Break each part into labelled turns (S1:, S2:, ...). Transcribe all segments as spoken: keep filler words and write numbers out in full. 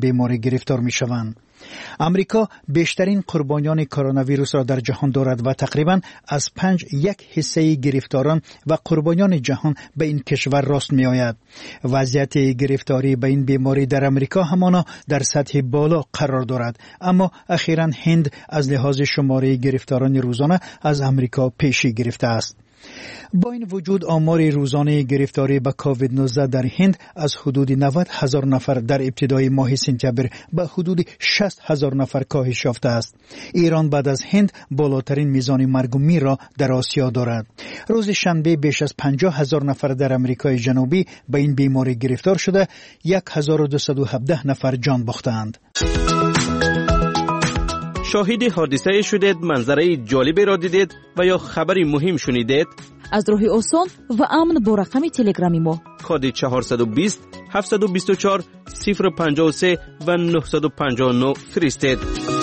S1: بیماری گرفتار می شوند. امریکا بیشترین قربانیان کرونا ویروس را در جهان دارد و تقریباً از پنج یک حصه گرفتاران و قربانیان جهان به این کشور راست می آید. وضعیت گرفتاری به این بیماری در امریکا همانا در سطح بالا قرار دارد، اما اخیراً هند از لحاظ شماره گرفتاران روزانه از امریکا پیشی گرفته است. با این وجود آمار روزانه گرفتاری به کووید نوزده در هند از حدود نود هزار نفر در ابتدای ماه سپتامبر به حدود شصت هزار نفر کاهش یافته است. ایران بعد از هند بالاترین میزان مرگ و میر را در آسیا دارد. روز شنبه بیش از پنجاه هزار نفر در امریکای جنوبی به این بیماری گرفتار شده، هزار و دویست و هفده نفر جان باختند.
S2: شاهد حادثه شدید، منظره جالبی را دیدید و یا خبری مهم شنیدید؟
S3: از راه آسان و امن با رقم تلگرامی ما
S2: کد چهارصد و بیست هفتصد و بیست و چهار صفر پنجاه و سه و نهصد و پنجاه و نه فرستید.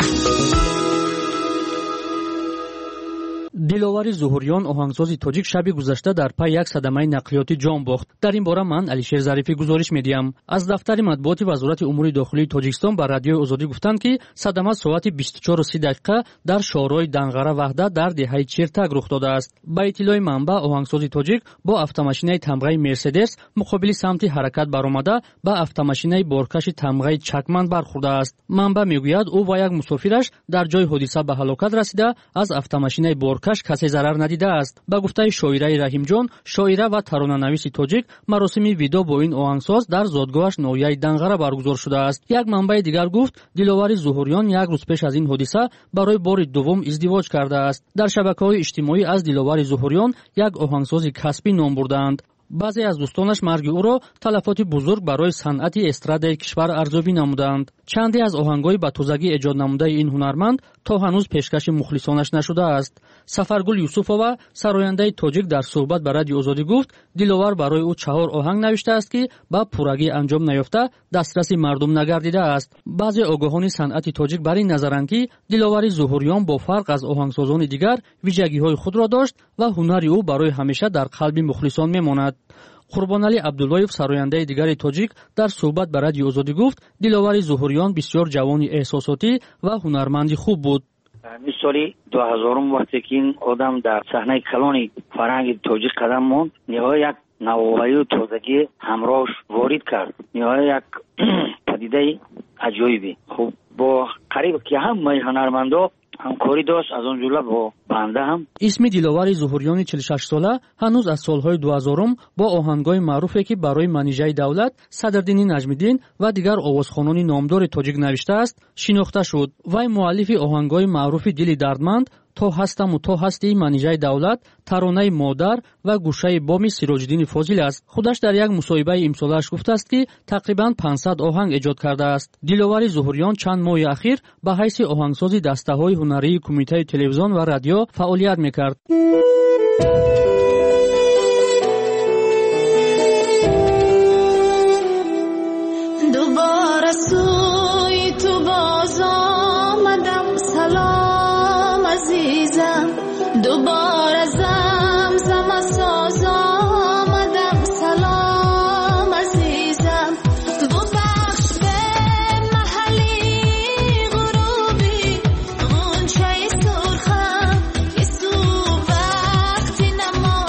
S4: دلاور ظهوریان آهنگساز تاجیک شب گذشته در پی یک صدمه نقلیاتی جان باخت. در این باره من علیشیر ظریفی گزارش میدیم. از دفتر مطبوعات وزارت امور داخلی تاجیکستان به رادیوی آزادی گفتند که صدمه ساعت بیست و چهار و سی دقیقه در شهرهای دنغره وحدت در دهه چرتک رخ داده است. با اطلاع منبع، آهنگساز تاجیک با автомашинаи تمغه مرسدس مقابل سمت حرکت برآمده با автомашинаи بارکش تمغه چکمند برخورده است. منبع میگوید او و یک مسافرش در جای حادثه به هلاکت رسیده، از автомашинаи بارکش کسی ضرر ندیده است. با گفته شاعره رحیم جان، شاعره و ترانه‌نویس تاجیک، مراسم ویدا با این آهنگساز در زادگاهش ناحیه دنغره برگزار شده است. یک منبع دیگر گفت دلاور ظهوریان یک روز پیش از این حادثه برای بار دوم ازدواج کرده است. در شبکه‌های اجتماعی از دلاور ظهوریان یک آهنگساز کسبی نام بردند. بعضی از دوستانش مرگ او را تلفات بزرگ برای صنعت استرادای کشور ارزیابی نمودند. چندی از آهنگ‌های با تازگی ایجاد نموده این هنرمند تا هنوز پیشکش مخلصانش نشده است. سفرگل یوسفова سراینده تاجیک در صحبت با رادیو آزادی گفت دلاور برای او چهار آهنگ نوشته است که با پورگی انجام نیافته دسترسی مردم نگردیده است. بعضی آگاهان صنعت تاجیک بر این نظرند که دلاور ظهوریان با فرق از آهنگسازان دیگر ویژگی‌های خود را داشت و هنر او برای همیشه در قلب مخلصان میماند. قربانعلی عبداللهیف سراینده دیگر تاجیک در صحبت با رادیو آزادی گفت دلاور ظهوریان بسیار جوان احساساتی و هنرمند خوب بود.
S5: مثالی دو هزارم وقتی که این آدم در صحنه کلان فرهنگ تاجیک قدم موند، نهایت یک نوآوری و تازگی همراهش وارد کرد. نهایت یک پدیده عجایبی. خب با قریب که همه هنرمندا همکاری داشت، از اون جمله با بنده هم.
S4: اسم دلاور ظهوریان چهل و شش ساله هنوز از سالهای دو هزارم با آهنگای معروفی که برای منیژه دولت، صدردین نجمیدین و دیگر آوازخوانان نامدار تاجیک نوشته است شناخته شد. وی مؤلف آهنگای معروف دل دردمند، تو هستم و تو هستی منیژه دولت، ترانه مادر و گوشه بام سراج‌الدین فاضل است. خودش در یک مصاحبه امسالش گفته است که تقریباً پانصد آهنگ ایجاد کرده است. دلاور ظهوریان چند ماه اخیر به حیث آهنگساز دسته‌های هنری کمیته تلویزیون و رادیو فعالیت می‌کرد.
S6: دوباره سوی تو باز آمدم، سلام عزیزم. دوباره زمزم ساز آمدم، سلام عزیزم. و بخش به محلی غروبی غنچه سرخم، یسو وقتی نماز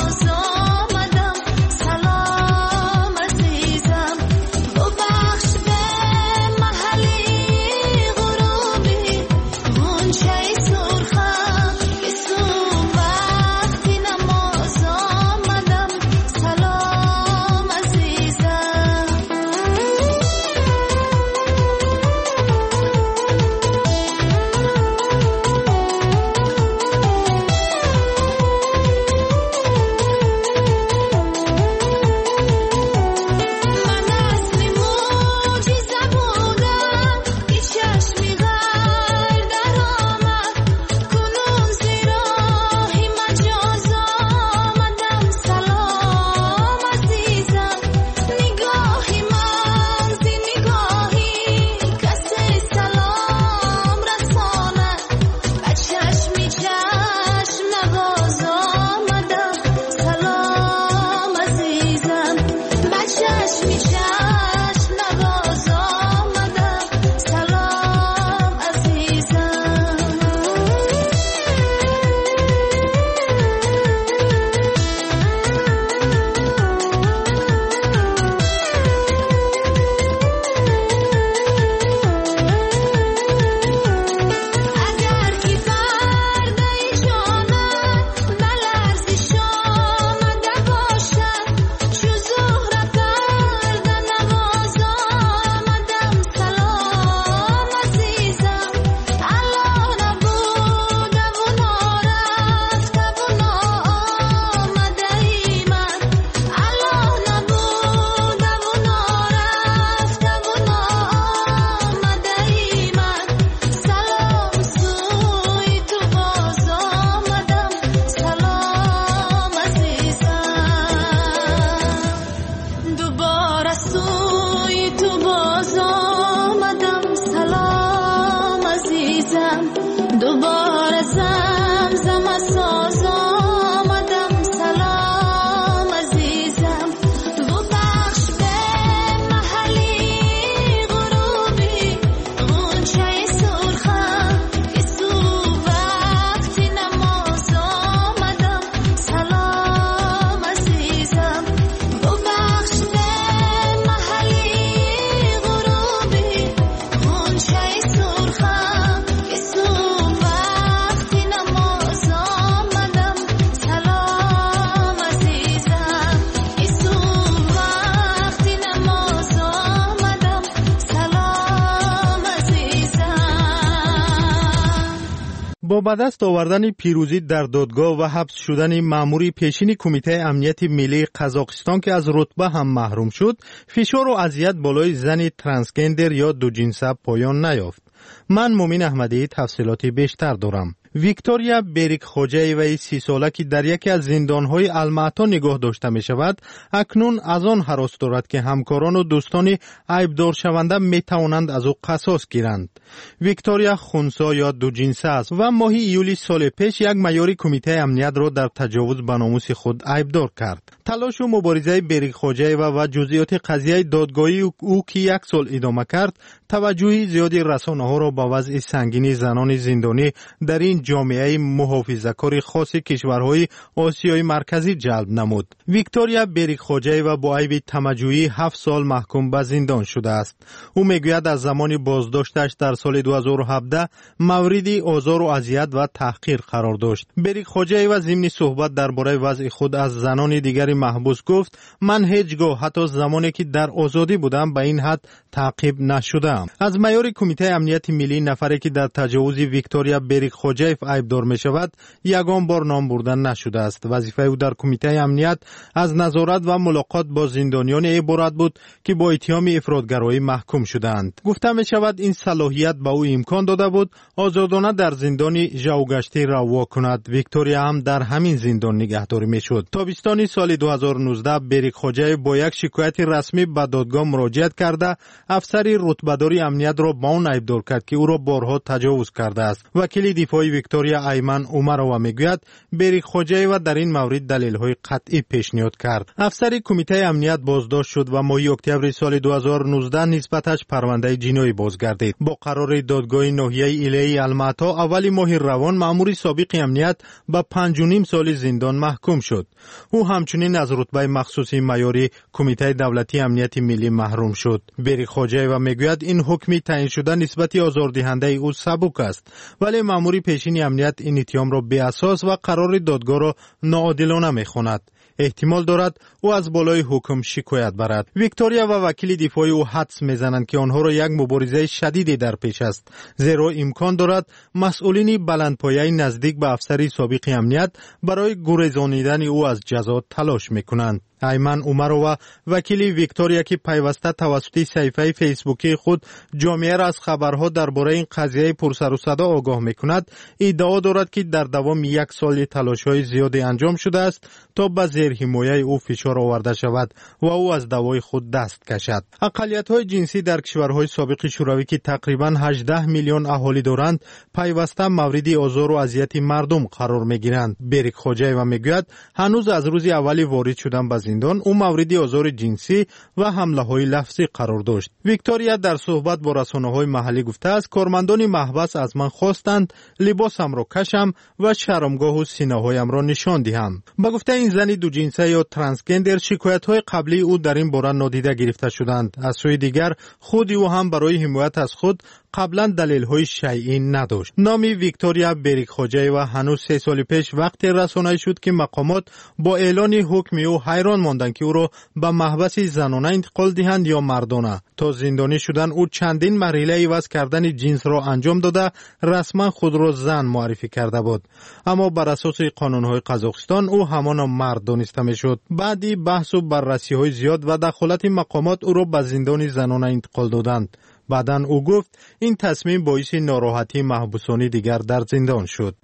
S7: با به دست آوردن پیروزی در دادگاه و حبس شدن مأمور پیشین کمیته امنیت ملی قزاقستان که از رتبه هم محروم شد، فشار و اذیت بالای زن ترانسگندر یا دو جنسه پایان نیافت. من مومین احمدی تفصیلاتی بیشتر دارم. ویکتوریا بریک خوجایوی سی ساله که در یکی از زندانهای المعطا نگاه داشته می شود، اکنون از آن هراس دارد که همکاران و دوستان عیبدار شونده می توانند از او قصاص گیرند. ویکتوریا خونسا یا دو جنسه است و ماه ایولی سال پیش یک معیار کمیته امنیت را در تجاوز به ناموس خود عیبدار کرد. تلاش و مبارزه بریک خوجایو و جزئیات قضیه دادگاهی او که یک سال ادامه کرد، توجه زیادی رسانه‌ها را با وضع سنگین زنان زندانی در این جامعه محافظه‌کار خاص کشورهای آسیای مرکزی جلب نمود. ویکتوریا بریک خوجایو با عیب تمجویی هفت سال محکوم به زندان شده است. او میگوید از زمان بازداشتش در سال دو هزار و هفده موردی آزار و اذیت و تحقیر قرار داشت. بریک خوجایو ضمن صحبت درباره وضع خود از زنان دیگری محبوس گفت: من هیچگاه حتی زمانی که در آزادی بودم به این حد تعقیب نشدم. از معیار کمیته امنیت ملی نفری که در تجاوز ویکتوریا بریک خوجایو عیبدار می شود یگان بار نام بردن نشده است. وظیفه او در کمیته امنیت از نظارت و ملاقات با زندانیان عبارت بود که با اتهام افراطگرایی محکوم شدند. گفته می شود این صلاحیت به او امکان داده بود آزادانه در زندان ژائوگشتی روا کند. ویکتوریا هم در همین زندان نگهداری می شد. تابستان سال دو هزار و نوزده بریک خوجایو با یک شکایت رسمی به دادگاه مراجعت کرده افسر رتبه‌دار امنیت را با آن عیبدار کرد که او را بارها تجاوز کرده است. وکیل دفاعی ویکتوریا ایمن عمروا میگوید بریک خوجایو در این مورد دلیل‌های قطعی پیشنهاد کرد. افسر کمیته امنیت بازداشت شد و ماه اکتبر سال دو هزار و نوزده نسبتش پرونده جنایی بازگردید. با قرار دادگاه ناحیه ایله‌ای المعطا اول ماه روان مأمور سابق امنیت به پنج و نیم سال زندان محکوم شد. او همچنین از رتبه مخصوصی معیاری کمیته دولتی امنیت ملی محروم شد. بریک خوجایو میگوید این حکمی تعیین شده نسبت آزاردهنده او سبک است، ولی مأمور پیشین امنیت این اتهام را بی اساس و قرار دادگاه را ناعادلانه میخواند. احتمال دارد او از بالای حکم شکایت برد. ویکتوریا و وکیل دفاعی او حدس میزنند که آنها را یک مبارزه شدیدی در پیش است، زیرا امکان دارد مسئولین بلندپایه نزدیک به افسر سابق امنیت برای گریزانیدن او از جزا تلاش میکنند. ایمن عمروا وکیل ویکتوریا که پیوسته توسط صفحه فیسبوکی خود جامعه را از خبرها درباره این قضیه پرسر و صدا آگاه میکند، ادعا دارد که در دوام یک سال تلاش‌های زیادی انجام شده است تا به زیر حمایه او فشار آورده شود و او از دعوای خود دست کشد. اقلیت‌های جنسی در کشورهای سابق شوروی که تقریباً هجده میلیون اهالی دارند، پیوسته مورد آزار و اذیت مردم قرار میگیرند. بریک خوجایو میگوید هنوز از روز اولی وارد شدن به زندان او مورد آزار جنسی و حمله های لفظی قرار داشت. ویکتوریا در صحبت با رسانه‌های محلی گفته است کارمندان محبس از من خواستند لباسم را کشم و شرمگاه و سینه‌هایم را نشان دهم. با گفته این زن دو جنسه یا ترانسگندر شکایت‌های قبلی او در این باره نادیده گرفته شدند. از سوی دیگر خود او هم برای حمایت از خود قبلا دلیل‌های شیعی نداشت. نام ویکتوریا بریک خوجایو هنوز سه سال پیش وقتی رسانه‌ای شد که مقامات با اعلان حکم او حیران ماندند که او را به محبس زنانه انتقال دهند یا مردانه. تا زندانی شدن او چندین مرحله عوض کردن جنس را انجام داده رسما خود را زن معرفی کرده بود، اما بر اساس قانون‌های قزاقستان او همان مرد دانسته می‌شد. بعدی بحث و بررسی‌های زیاد و دخالت مقامات او را به زندان زنانه انتقال دادند. بعداً او گفت این تصمیم باعث ناراحتی محبوسانی دیگر در زندان شد.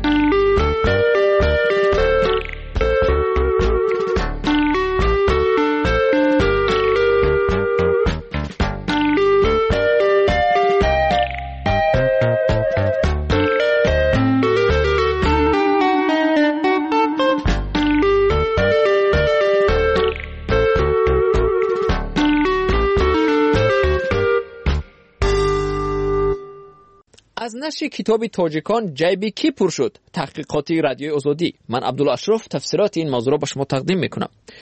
S8: از نشر کتاب تاجیکان جیبی کی پر شد؟ تحقیقاتی رادیوی آزادی. من عبدالله اشرف تفسیرات این موضوع را به شما تقدیم میکنم.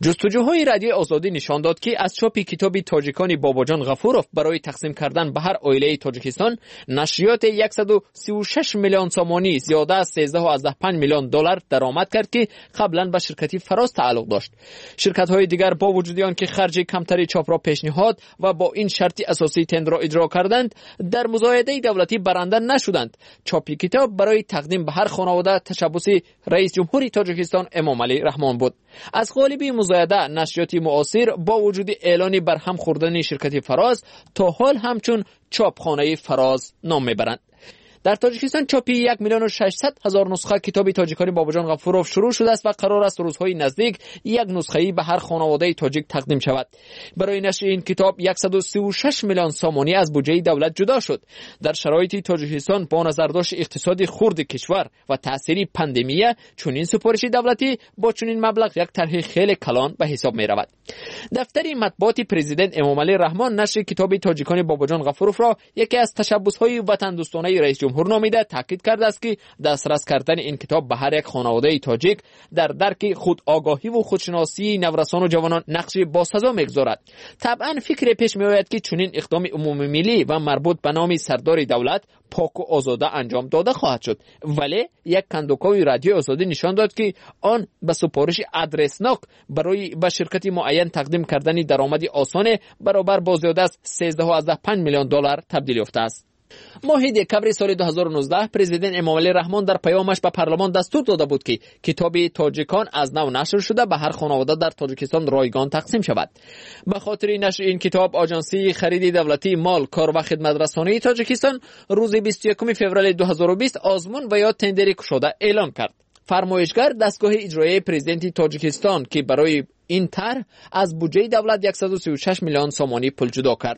S8: جستجوهای رادیو آزادی نشان داد که از چاپ کتاب تاجیکان باباجان غفوروف برای تقسیم کردن به هر عائله تاجیکستان، نشریات صد و سی و شش میلیون سامانی زیاده از سیزده و پنج میلیون دلار درآمد کرد که قبلا به شرکت فراز تعلق داشت. شرکت‌های دیگر با وجود آنکه خرج کمتری چاپ را پیشنهاد و با این شرط اساسی تندر را اجرا کردند، در مزایده دولتی برنده نشدند. چاپ کتاب برای تقدیم به هر خانواده تشبث رئیس جمهوری تاجیکستان امام علی رحمان بود. از قالب مزایده نشریات معاصر با وجود اعلان برهم خوردن شرکت فراز تا حال همچون چاپخانه فراز نام میبرند. در تاجیکستان چاپی یک میلیون و ششصد هزار نسخه کتاب تاجیکان باباجان غفوروف شروع شده است و قرار است روزهای نزدیک یک نسخه‌ای به هر خانواده تاجیک تقدیم شود. برای نشر این کتاب صد و سی و شش میلیون سامانی از بودجه دولت جدا شد. در شرایط تاجیکستان با نظر داشت اقتصادی خرد کشور و تأثیری پاندمیه، چنین سپارش دولتی با چنین مبلغ یک طرح خیلی کلان به حساب می رود. دفتر مطبوعات پرزیدنت امام علی رحمان نشر کتاب تاجیکان باباجان غفوروف را یکی از تشبث‌های وطن دوستانه رئیس جمهور نامیده، تاکید کرده است که دسترس کردن این کتاب به هر یک خانواده تاجیک در درک خود آگاهی و خودشناسی نورسان و جوانان نقش باسزا می‌گذارد. طبعا فکر پیش می‌آید که چنین اقدام عمومی ملی و مربوط به نام سردار دولت پاک و آزاده انجام داده خواهد شد، ولی یک کندوکاوی رادیو آزادی نشان داد که آن به سفارش ادرسناک برای به شرکت معین تقدیم کردن درآمدی آسان برابر با زیاده از سیزده و پنج میلیون دلار تبدیل یافته است. ماه دکبر سال دو هزار و نوزده پرزیدنت امام علی رحمان در پیامش به پارلمان دستور داده بود که کتاب تاجیکان از نو نشر شده به هر خانواده در تاجیکستان رایگان تقسیم شود. به خاطر نشر این کتاب آژانسی خرید دولتی مال کار و خدمت رسانی تاجیکستان روز بیست و یکم فوریه دو هزار و بیست آزمون و یا تندری گشوده اعلام کرد. فرمایشگر دستگاه اجرایی پرزیدنت تاجیکستان که برای این طرح از بودجه دولت صد و سی و شش میلیون سامانی پول جدا کرد.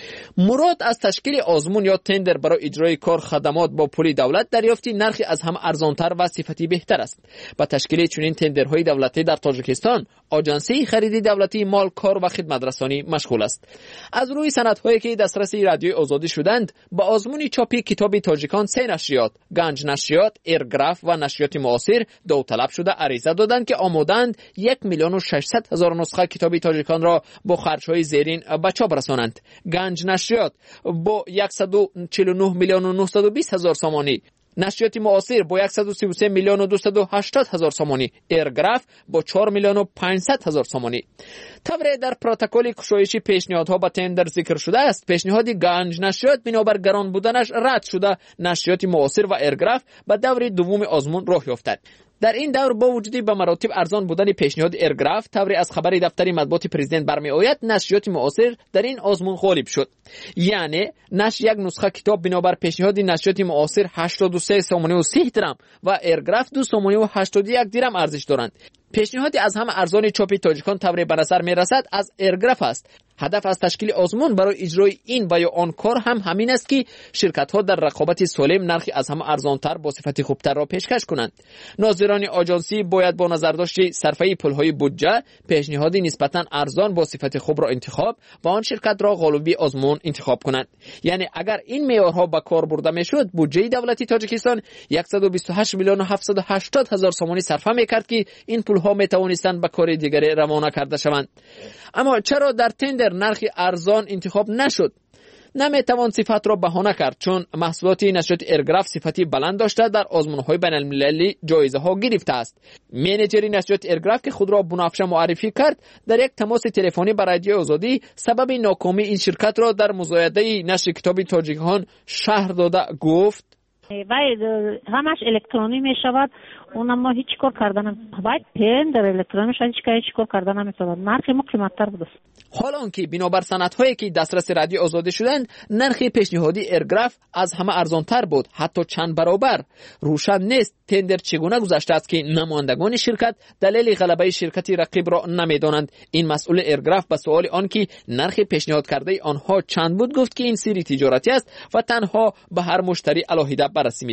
S8: مراد از تشکیل آزمون یا تندر برای اجرای کار خدمات با پول دولت دریافتی نرخی از همه ارزانتر و صفتی بهتر است. با تشکیل چنین تندرهای دولتی در تاجیکستان آژانسی خرید دولتی مال کار و خدمت رسانی مشغول است. از روی سندهایی که دسترس رادیو آزادی شدند، با آزمون چاپی کتاب تاجیکان سه نشریات، گنج نشریات، ایرگراف و نشریات معاصر داوطلب شده عریضه دادند که آمادند یک میلیون و ششصد هزار نسخه کتاب تاجیکان را با خرج‌های زیرین به چاپ رسانند. گنج نشریات با صد و چهل و نه میلیون و نهصد و بیست هزار سامانی، نشریات معاصر با صد و سی و سه میلیون و دویست و هشتاد هزار سامانی، ایرگراف با چهار میلیون و پانصد هزار سامانی. طبعا در پروتکل گشایشی پیشنهادها با تندر ذکر شده است. پیشنهاد گنج نشریات بنابر گران بودنش رد شده، نشریات معاصر و ایرگراف به دور دوم آزمون راه یافتند. در این دور با وجود به مراتب ارزان بودن پیشنهاد ایرگراف، طوری از خبر دفتر مطبوعات پرزیدنت برمی آید نشریات معاصر در این آزمون غالب شد. یعنی نشر یک نسخه کتاب بنابر پیشنهاد نشریات معاصر هشتاد و سه سامانی و سی درم و ایرگراف دو سامانی و هشتاد و یک درم ارزش دارند. پیشنهادی از همه ارزان چاپ تاجیکان طوری به نظر می رسد از ایرگراف است. هدف از تشکیل آزمون برای اجرای این و یا آن کار هم همین است که شرکت ها در رقابت سالم نرخی از همه ارزانتر با صفت خوبتر را پیشکش کنند. ناظران آژانسی باید با نظر داشت صرفه پولهای بودجه پیشنهادی نسبتا ارزان با صفت خوب را انتخاب و آن شرکت را غالبی آزمون انتخاب کنند. یعنی اگر این معیارها به کار برده میشد، بودجه دولتی تاجیکستان صد و بیست و هشت میلیون و هفتصد و هشتاد هزار سامانی صرفه میکرد که این پولها میتوانستند به کار دیگری روانه کرده شوند. اما چرا در تندر نرخی ارزان انتخاب نشد؟ نمیتوان صفت را بهانه کرد، چون محصولات نشریات ایرگراف صفتی بلند داشته در آزمون‌های بین‌المللی جایزه ها گرفته است. منیجر نشریات ایرگراف که خود را بنفشه معرفی کرد، در یک تماس تلفنی با رادیو آزادی سبب ناکامی این شرکت را در مزایده نشر کتاب تاجیکان شهر داده گفت:
S9: و همش الکترونی می شود، اونم ما هیچ کار کردن باید پین در الکترونی شد، هیچ کاری هیچ کار کردن نمیتوان. نرخ ما قیمت‌تر بود.
S8: حالا آنکه بنابر سندهایی که دسترس رادیو آزادی شدند، نرخ پیشنهادی ایرگراف از همه ارزانتر بود، حتی چند برابر. روشن نیست تندر چگونه گذشته است که نمایندگان شرکت دلیل غلبه شرکت رقیب را نمیدانند. این مسئول ایرگراف به سوال آنکه نرخ پیشنهاد کرده آنها چند بود گفت که این سری تجارتی است و تنها به هر مشتری علاهیده بررسی می شود.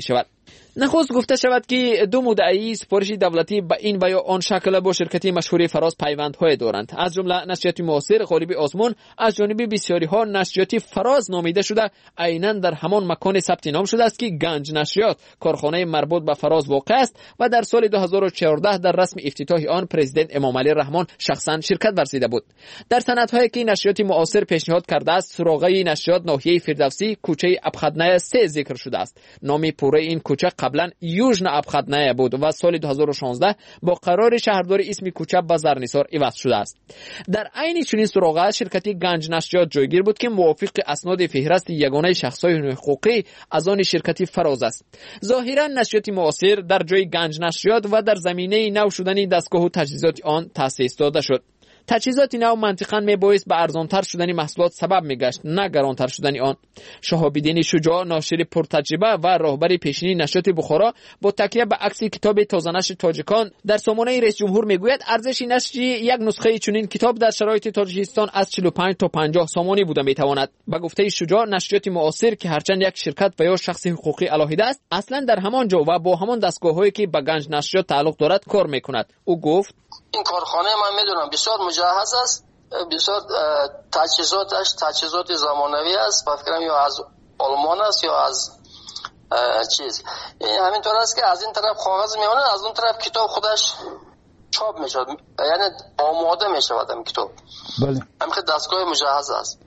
S8: نخست گفته شود که دو مدعی سپارش دولتی به این و یا آن شکل با شرکت مشهور فراز پیوندهای دارند. از جمله نشریات معاصر، غالب آزمون از جانب بسیاری ها نشریات فراز نامیده شده، عیناً در همان مکان ثبت نام شده است که گنج نشریات کارخانه مربوط به فراز واقع است و در سال دو هزار و چهارده در رسم افتتاح آن پرزیدنت امام علی رحمان شخصا شرکت ورزیده بود. در سندهایی که نشریات معاصر پیشنهاد کرده است، سراغه نشریات ناحیه فردوسی کوچه ابخدنه سه ذکر شده است. نام پوره این کوچه قبلا یوژن ابخدنه بود و سال دو هزار و شانزده با قرار شهرداری اسم کوچه به زرنسار عوض شده است. در عین چنین سراغه شرکت گنج نشریات جایگیر بود که موافق اسناد فهرست یگانه شخصای حقوقی از آن شرکت فراز است. ظاهرا نشریات معاصر در جای گنج نشریات و در زمینه نو شدن دستگاه و تجهیزات آن تأسیس داده شد. تجهیزات نو منطقاً میبایست به ارزانتر شدن محصولات سبب میگشت، نه گرانتر شدن آن. شهاب‌الدین شجاع، ناشر پرتجربه و راهبر پیشینی نشریات بخارا، با تکیه به عکس کتاب تازه‌نشر تاجیکان در سامانه رئیس جمهور میگوید ارزش نشر یک نسخه چنین کتاب در شرایط تاجیکستان از چهل و پنج تا پنجاه سامانی بوده میتواند. به گفته شجاع، نشریات معاصر که هرچند یک شرکت و یا شخص حقوقی علاهیده است، اصلا در همان جا و با همان دستگاه‌هایی که به گنج نشریات تعلق دارد کار میکند. او گفت
S10: این کارخانه من میدونم بسیار مجهز است، بسیار تجهیزاتش تجهیزات زمانوی است، فکرم یا از آلمان است یا از چیز. این همینطور است که از این طرف کاغذ میونه، از اون طرف کتاب خودش چاپ میشود، یعنی آماده میشود این کتاب. بله. همین دستگاه مجهز است،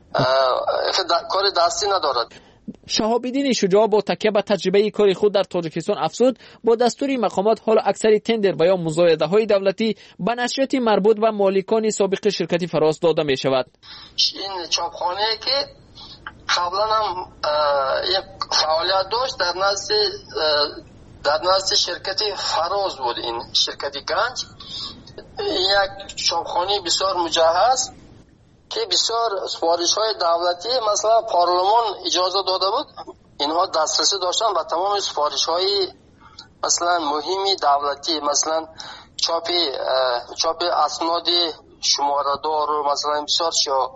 S10: کار دستی ندارد.
S8: شهاب‌الدین شجاع با تکیه به تجربه کاری خود در تاجیکستان افزود با دستور مقامات حال اکثر تندر و یا مزایده های دولتی به نشریات مربوط و مالکان سابق شرکت فراز داده می شود.
S10: این چاپخانه که قبلا هم یک فعالیت داشت در نزد در نزد شرکت فراز بود. این شرکت گنج یک چاپخانه بسیار مجهز که بسیار سفارش های دولتی مثلا پارلمان اجازه داده بود، اینها دسترسی داشتن و تمام سفارش های مثلا مهمی دولتی، مثلا چاپ چاپ اسناد شماره دار و مثلا بسیار شا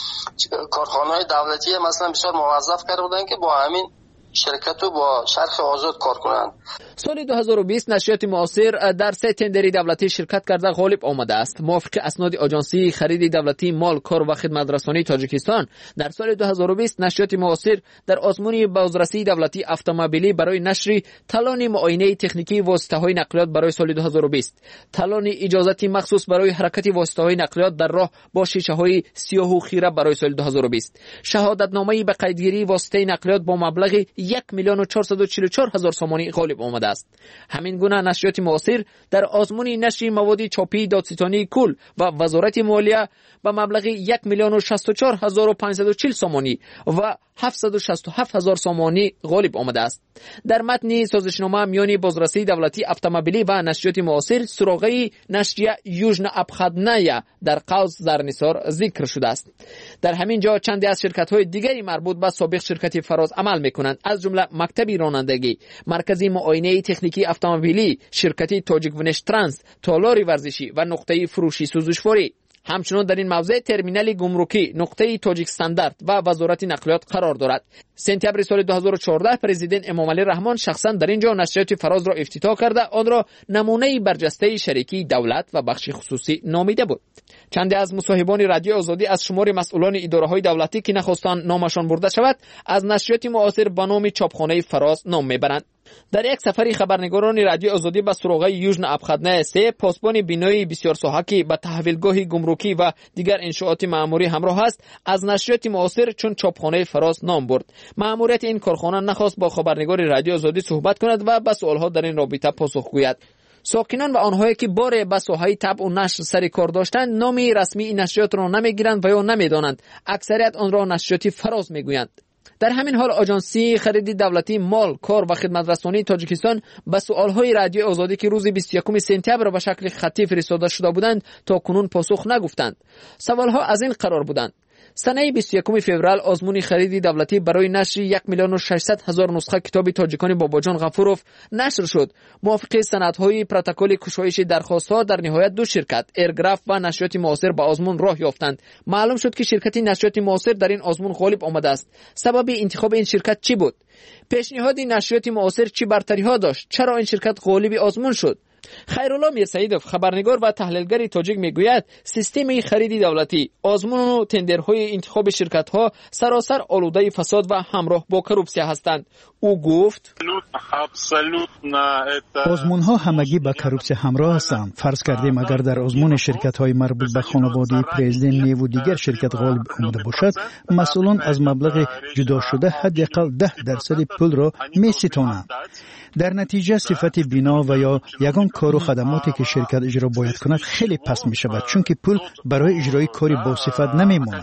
S10: کارخانه های دولتی مثلا بسیار موظف کرده بودن که با همین شرکت رو با شرخ آزاد کار کنند.
S8: سال دو هزار و بیست نشریات معاصر در سه تندری دولتی شرکت کرده غالب آمده است. موافق اسناد آژانسی خرید دولتی مال کار و خدمت رسانی تاجیکستان، در سال دو هزار و بیست نشریات معاصر در آزمون بازرسی دولتی اتومبیلی برای نشر تالان معاینه تکنیکی واسطه‌های نقلیات برای سال دو هزار و بیست، تالان اجازتی مخصوص برای حرکت واسطه‌های نقلیات در راه با شیشه‌های سیاه و خیره برای سال دو هزار و بیست، شهادتنامه به قیدگیری واسطه نقلیات با مبلغ یک میلیون و چهارصد و چهل و چهار هزار سامانی غالب آمده است. همین گونه نشریات معاصر در آزمون نشر مواد چاپی دادستانی کل و وزارت مالیه با مبلغ یک میلیون و شصت و چهار هزار و پانصد و چهل سامانی و هفتصد و شصت و هفت هزار سامانی غالب آمده است. در متن سازشنامه میان بازرسی دولتی اتومبیلی و نشریات معاصر سراغه نشریه یوژن ابخدنه در قوس زرنسار ذکر شده است. در همین جا چندی از شرکت‌های دیگری مربوط به سابق شرکت فراز عمل می‌کنند، از جمله مکتب رانندگی، مرکز معاینه تکنیکی اتومبیلی، شرکت تاجیک ونش ترانس، تالار ورزشی و نقطه فروشی سوزشواری. همچنین در این موضع ترمینال گمرکی، نقطه تاجیک استاندارد و وزارت نقلیات قرار دارد. سپتامبر سال دو هزار و چهارده پرزیدنت امام علی رحمان شخصا در اینجا نشریات فراز را افتتاح کرده آن را نمونه برجسته شریکی دولت و بخش خصوصی نامیده بود. چندی از مصاحبان رادیو آزادی از شمار مسئولان اداره‌های دولتی که نخواستند نامشان برده شود از نشریات معاصر به نام چاپخانه فراز نام میبرند. در یک سفری خبرنگاران رادیو آزادی به سراغ یوژن ابخدنه سه پاسبان بینایی بسیار ساحقی به تحویلگاه گمرکی و دیگر انشاءات معموری همراه است، از نشریات معاصر چون چاپخانه فراز نام برد. مأموریت این کارخانه نخواست با خبرنگار رادیو آزادی صحبت کند و به سوالها در این رابطه پاسخ گوید. ساکنان و آنهایی که بار به ساحه طبع و نشر سر کار داشتند نامی رسمی این نشریات را نمیگیرند و یا نمیدانند. اکثریت آن را نشریات فراز میگویند. در همین حال آژانسی خرید دولتی مال کار و خدمت رسانی تاجیکستان به سوالهای رادیو آزادی که روز بیست و یکم سپتامبر به شکل خطی فرستاده شده بودند تا کنون پاسخ نگفتند. سوالها از این قرار بودند: سنه بیست و یکم فوریه آزمون خرید دولتی برای نشر یک میلیون و ششصد هزار نسخه کتاب تاجیکان باباجان غفوروف نشر شد. موافق سندهای پروتکل کشایش درخواست‌ها در نهایت دو شرکت ایرگراف و نشریات معاصر به آزمون راه یافتند. معلوم شد که شرکت نشریات معاصر در این آزمون غالب آمده است. سبب انتخاب این شرکت چی بود؟ پیشنهاد نشریات معاصر چه برتری‌ها داشت؟ چرا این شرکت غالب آزمون شد؟ خیرالله میرسیدوف خبرنگار و تحلیلگر تاجیک میگوید سیستم خرید دولتی، آزمون و تندرهای انتخاب شرکت‌ها سراسر آلوده فساد و همراه با کروپسیا هستند. او گفت
S1: آزمون‌ها همگی با کروپسیا همراه هستند. فرض کردیم اگر در آزمون شرکت‌های مربوط به خانواده پرزیدنت نیو و دیگر شرکت غالب آمده باشد، مسئولان از مبلغ جدا شده حداقل ده درصد پول را می‌ستانند. در نتیجه صفت بنا و یا یگان کار و خدماتی که شرکت اجرا باید کند خیلی پست می شود، چون که پول برای اجرای کاری با صفت نمی ماند.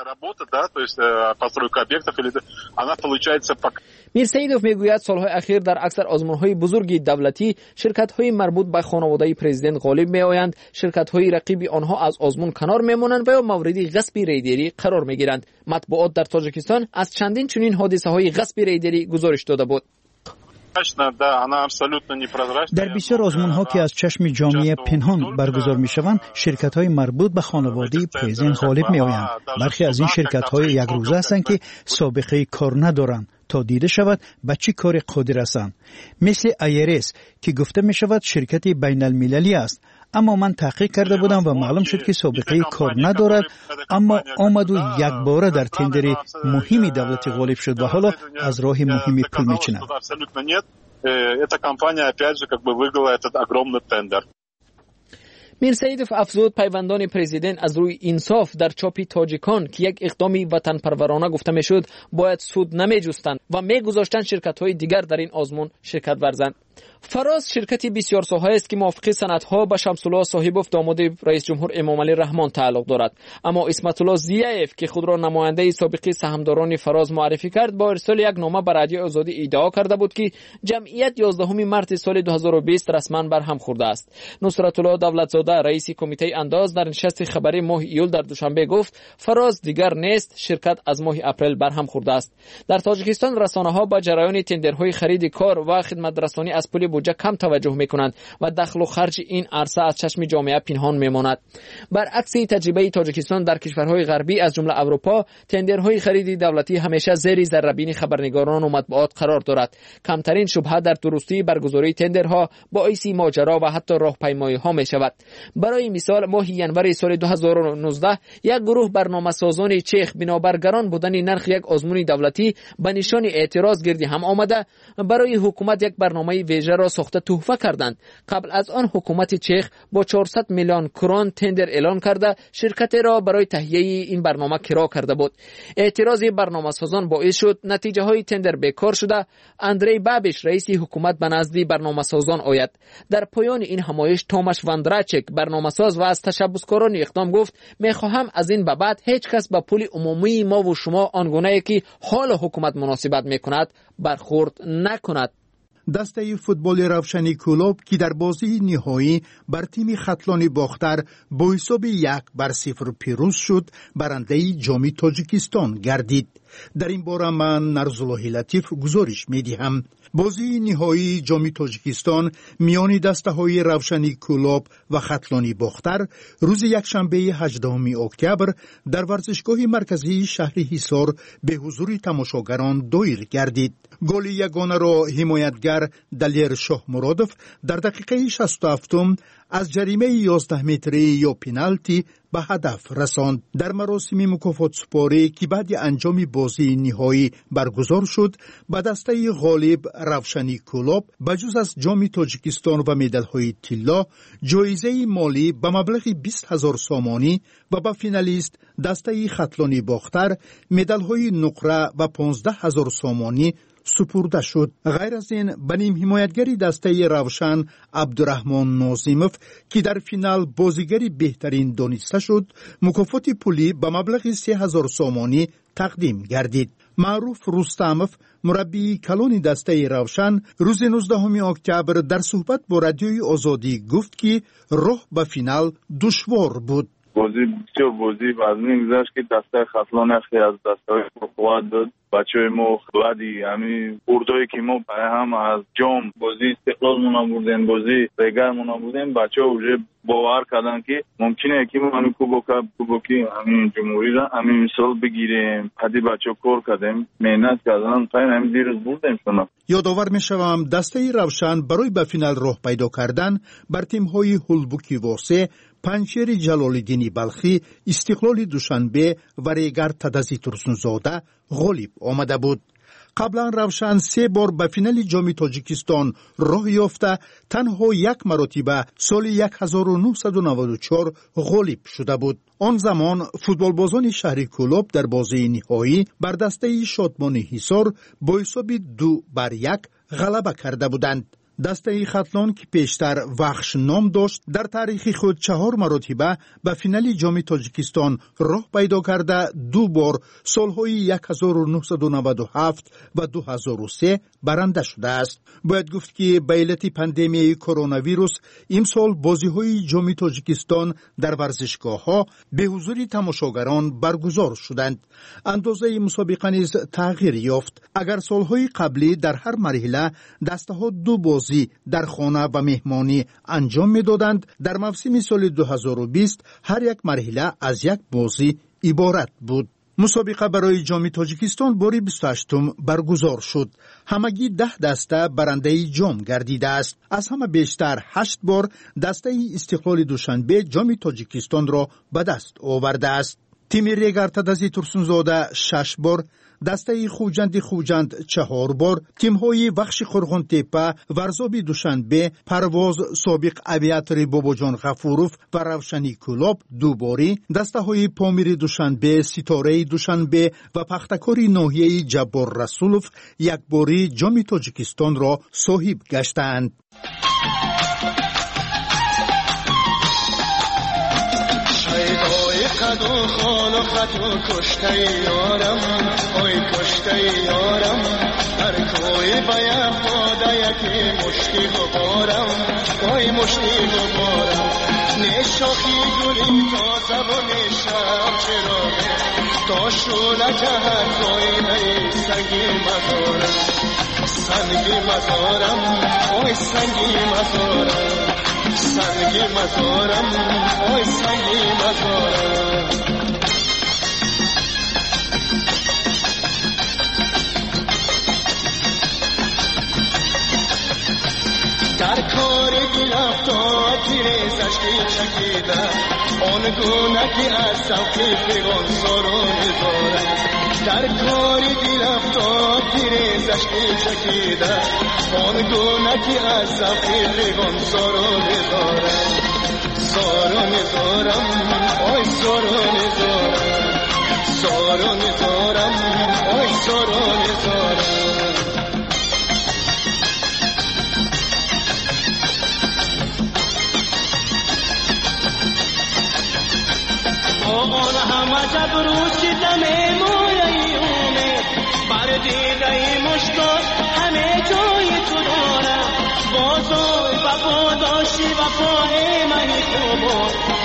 S8: میرسیدوف میگوید سالهای اخیر در اکثر آزمون‌های بزرگ دولتی شرکت‌های مربوط به خانواده پرزیدنت غالب می‌آیند، شرکت‌های رقیب آنها از آزمون کنار می‌مانند و یا مورد غصب ریدری قرار می‌گیرند. مطبوعات در تاجیکستان از چندین چنین حادثه‌های غصب ریدری گزارش داده بود.
S1: در بسیار آزمون‌ها که از چشم جامعه پنهان برگزار می‌شوند، شرکت‌های مربوط به خانواده پرزیدنت غالب می‌آیند. برخی از این شرکت‌های یک روزه هستند که سابقه کار ندارند تا دیده شود به چه کار قادر هستند. مثل ایرس که گفته می‌شود شرکت بین‌المللی است، اما من تحقیق کرده بودم و معلوم شد که سابقه کار ندارد، اما آمد و یک باره در تندر مهمی دولتی غالب شد و حالا از راه مهمی پول می‌چیند.
S8: میرسیدوف افزود پیوندان پرزیدنت از روی انصاف در چاپ تاجیکان که یک اقدامی وطن پرورانه گفته میشد باید سود نمیجستند و میگذاشتند شرکت‌های دیگر در این آزمون شرکت ورزند. فراز شرکتی بسیار ساحه است که موافق سندها به شمس‌الله صاحبوف داماد رئیس جمهور امام علی رحمان تعلق دارد، اما اسمت الله ضیاء که خود را نماینده سابق سهامداران فراز معرفی کرد با ارسال یک نامه به رادیو آزادی ادعا کرده بود که جمعیت یازدهم مارس سال دو هزار و بیست رسما برهم خورده است. نصرت الله دولتزاده رئیس کمیته انداز در نشست خبری ماه ایول در دوشنبه گفت فراز دیگر نیست، شرکت از ماه اپریل برهم خورده است. در تاجیکستان رسانه‌ها با جریان تندرهای خرید کار و خدمت رسانی از پول بودجه کم توجه میکنند و دخل و خرج این عرصه از چشم جامعه پنهان میماند. برعکس تجربه تاجیکستان در کشورهای غربی از جمله اروپا، تندرهای خرید دولتی همیشه زیر ذره‌بین خبرنگاران و مطبوعات قرار دارد. کمترین شبهه در درستی برگزاری تندرها باعث ماجرا و حتی راهپیمایی‌ها میشود. برای مثال ماه ینور سال دو هزار و نوزده یک گروه برنامه‌سازان چیخ بنابر گران بودن نرخ یک آزمون دولتی به نشان اعتراض گردی هم آمده برای حکومت یک برنامه ویژه را ساخته تحفه کردند. قبل از آن حکومت چیخ با چهارصد میلیون کرون تندر اعلان کرده شرکت را برای تهیه این برنامه کرا کرده بود. اعتراض برنامه‌سازان باعث شد نتیجه های تندر بیکار شده. اندری بابش رئیس حکومت به نزد برنامه‌سازان آید. در پایان این همایش توماش واندراچک برنامه‌ساز و از تشبثکاران اقدام گفت می‌خواهم از این به بعد هیچ کس به پول عمومی ما و شما آنگونه که حال حکومت مناسبت می‌کند برخورد نکند.
S11: دسته فوتبال روشنی کلوب که در بازی نهایی بر تیم خطلان باختر با حساب یک بر صفر پیروز شد، برنده جام تاجیکستان گردید. در این باره من نرزالله لطیف گزارش می‌دهم. بازی نهایی جام تاجیکستان میان دسته های روشنی کلوب و خطلانی باختر روز یکشنبه هجدهم اکتبر در ورزشگاه مرکزی شهر حصار به حضور تماشاگران دایر گردید. گل یگانه را حمایتگر دلیر شاه مرادف در دقیقه شصت و هفت از جریمه یازده متری یا پنالتی به هدف رساند. در مراسم مکافات سپاری که بعد انجام بازی نهایی برگزار شد، به دسته غالب روشنی کلوب بجز از جام تاجیکستان و مدال‌های طلا جایزه مالی به مبلغ بیست هزار سامانی و به فینالیست دسته خطلانی باختر مدال‌های نقره و پانزده هزار سامانی سپرده شد. غیر از این بنیم حمایتگری دسته روشن عبدالرحمن نازیموف که در فینال بازیگری بهترین دانسته شد، مکافات پولی به مبلغ سه هزار سامانی تقدیم گردید. معروف رستموف مربی کلان دسته روشن روز نوزدهم اکتبر در صحبت با رادیوی آزادی گفت که راه به فینال دشوار بود.
S12: بازی بسیار بازی وزنی گذشت که دسته خطلان اخی از دسته های قوت داد. بچه های ما خلادی همین بردایی که ما برای هم از جام بازی استقلال منا بردیم، بازی دیگر منا بردیم، بچه ها اوجه باور کردن که ممکنه که ما همین کوبوکا کوبوکی همین جمهوری را همین مثال بگیریم. حدی بچه ها کار کردیم، مهنت کردن، پایین همین دیروز بردیم شما.
S11: یادآور میشوم دسته روشن برای به فینال راه پیدا کردن بر تیم های هولبوکی واسه، پنجشیر جلال‌الدین بلخی، استقلال دوشنبه و ریگر تدزی ترسونزاده غالب آمده بود. قبلا روشن سه بار به فینال جام تاجیکستان راه یافته، تنها یک مرتبه سال هزار و نهصد و نود و چهار غالب شده بود. آن زمان فوتبالبازان شهر کولوب در بازی نهایی بر دسته شادمان حصار با حساب دو بر یک غلبه کرده بودند. دسته خطلان که پیشتر وخش نام داشت در تاریخ خود چهار مرتبه به فینال جام تاجیکستان راه پیدا کرده، دو بار سالهای هزار و نهصد و نود و هفت و دو هزار و سه برنده شده است. باید گفت که به علت پاندمی کرونا ویروس امسال بازی های جام تاجیکستان در ورزشگاه ها به حضور تماشاگران برگزار شدند. اندازه مسابقه نیز تغییر یافت. اگر سالهای قبلی در هر مرحله دسته ها دو بازی در خانه و مهمانی انجام می دادند، در موسم سال دو هزار و بیست هر یک مرحله از یک بازی عبارت بود. مسابقه برای جام تاجیکستان باری بیست و هشتم برگزار شد. همگی ده دسته برنده جام گردیده است. از همه بیشتر هشت بار دسته استقلال دوشنبه جام تاجیکستان را به دست آورده است. تیم ریگر تدزی ترسونزاده شش بار، دسته خوجند خوجند چهار بار، تیم های وخش خرغون تپه، ورزابی دوشنبه، پرواز سابق اویاتری باباجان غفوروف و روشنی کولوب دو باری، دسته های پامیر دوشنبه، ستاره دوشنبه و پختکاری ناحیه جبار رسولوف یک باری جام تاجیکستان را صاحب گشتند.
S13: خد و خال و خط و کشته یارم، آی کشته یارم، هر کوی باید داده یکی مشتی ببارم، آی مشتی ببارم. نشاخی گلی تازه و نشم چراغه، تا شوله که هر کوی نی سنگی مزارم، سنگی مزارم، آی سنگی مزارم، سنگی مزارم، آی سنگی مزارم. در کار گرفتار تیره زشتی چکیده، آن گونه که از سوقی پیغان سارو نزارم. در کار گرفتار تیره زشتی چکیده، آن گونه که از سوقی پیغان سارو نزارم. سارو نزارم، آی سارو نزارم، سارو نزارم، آی سارو نزارم. آن همه جبروت که دم موی اومه، بر دیده مشتاق همه جای تو دارم. بازای وفا داشتی وفای منی خوبا،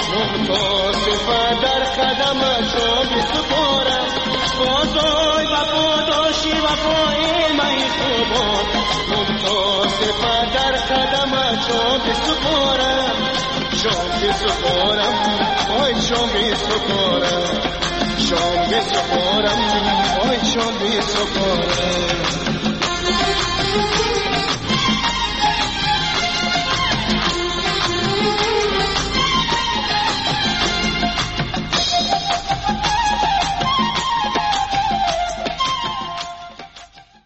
S13: محتاج در قدم تو بسپارم. بازای وفا داشتی وفای منی خوبا، محتاج در قدم تو بسپارم. شام بسپارم، آی شام بسپارم، شام بسپارم، آی شام بسپارم.